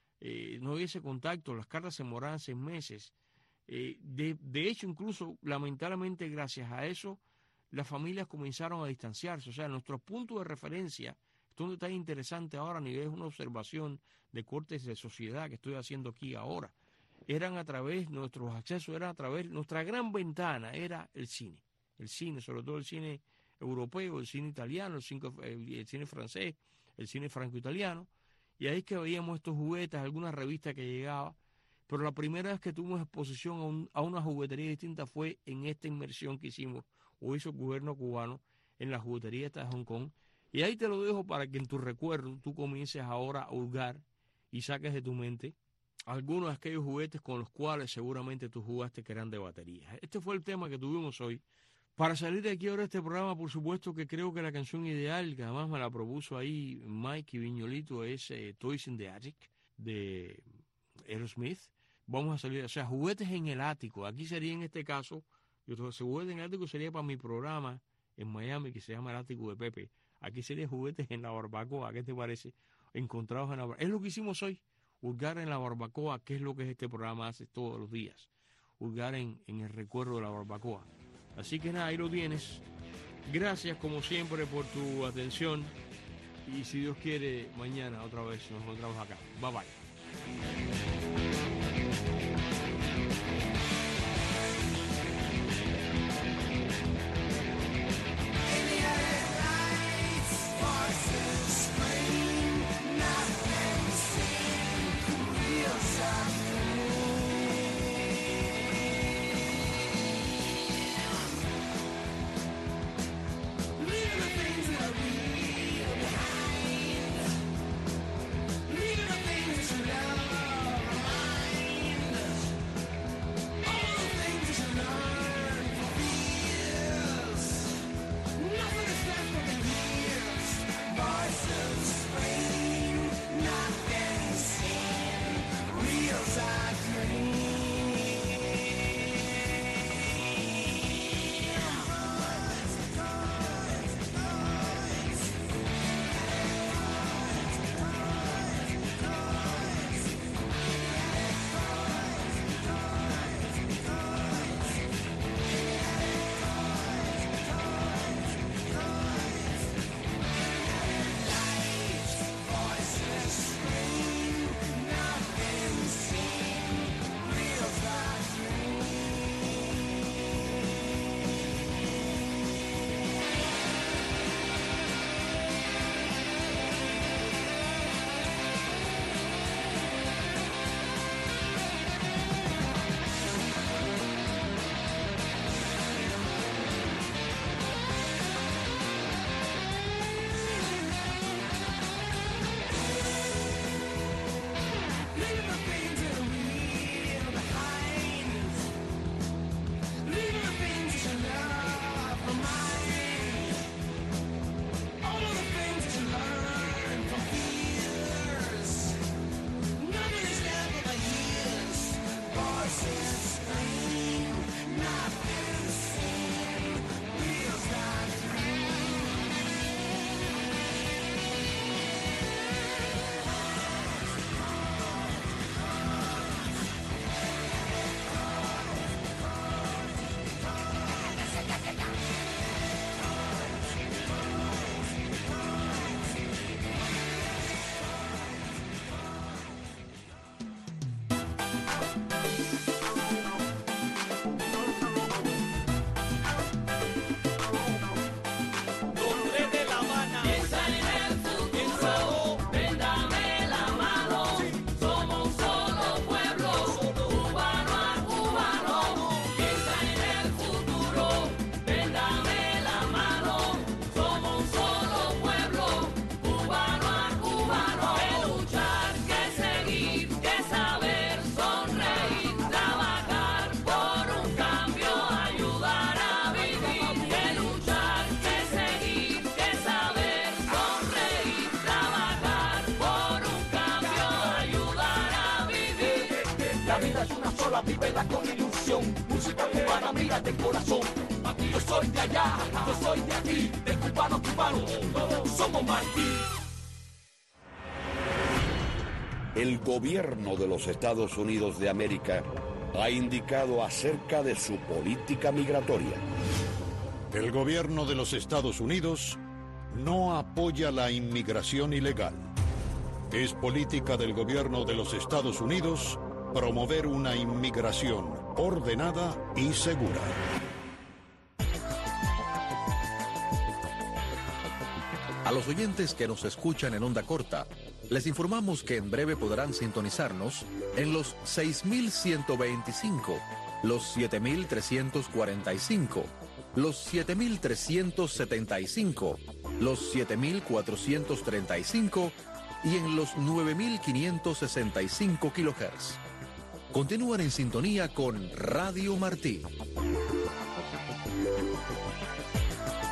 Eh, no había ese contacto, las cartas se demoraban seis meses. Eh, de, de hecho, incluso, lamentablemente, gracias a eso, las familias comenzaron a distanciarse. O sea, nuestro punto de referencia, esto es un detalle interesante ahora a nivel de una observación de cortes de sociedad que estoy haciendo aquí ahora, eran a través, nuestros accesos eran a través, nuestra gran ventana era el cine, el cine, sobre todo el cine europeo, el cine italiano, el cine, el cine francés, el cine franco-italiano, y ahí es que veíamos estos juguetes, algunas revistas que llegaban, pero la primera vez que tuvimos exposición a, un, a una juguetería distinta fue en esta inmersión que hicimos, o hizo el gobierno cubano, en la juguetería esta de Hong Kong, y ahí te lo dejo para que en tu recuerdo tú comiences ahora a hurgar y saques de tu mente algunos de aquellos juguetes con los cuales seguramente tú jugaste que eran de batería. Este fue el tema que tuvimos hoy. Para salir de aquí ahora este programa, por supuesto que creo que la canción ideal, que además me la propuso ahí Mike y Viñolito, es eh, Toys in the Attic, de Aerosmith. Vamos a salir, o sea, juguetes en el ático. Aquí sería en este caso, yo te ese juguete en el ático sería para mi programa en Miami, que se llama El Ático de Pepe. Aquí sería juguetes en la barbacoa, ¿qué te parece? Encontrados en la barbacoa. Es lo que hicimos hoy, hurgar en la barbacoa, que es lo que este programa hace todos los días. Hurgar en, en el recuerdo de la barbacoa. Así que nada, ahí lo tienes. Gracias como siempre por tu atención. Y si Dios quiere, mañana otra vez nos encontramos acá. Bye bye. Nothing seemed real, something Vívela con ilusión, música cubana, mira de corazón. Aquí yo soy de allá, yo soy de aquí, de cubano, cubano, todos somos Martí. El gobierno de los Estados Unidos de América ha indicado acerca de su política migratoria. El gobierno de los Estados Unidos no apoya la inmigración ilegal. Es política del gobierno de los Estados Unidos promover una inmigración ordenada y segura. A los oyentes que nos escuchan en onda corta, les informamos que en breve podrán sintonizarnos en los seis mil ciento veinticinco, los siete mil trescientos cuarenta y cinco, los siete mil trescientos setenta y cinco, los siete mil cuatrocientos treinta y cinco y en los nueve mil quinientos sesenta y cinco kilohertz. Continúan en sintonía con Radio Martí.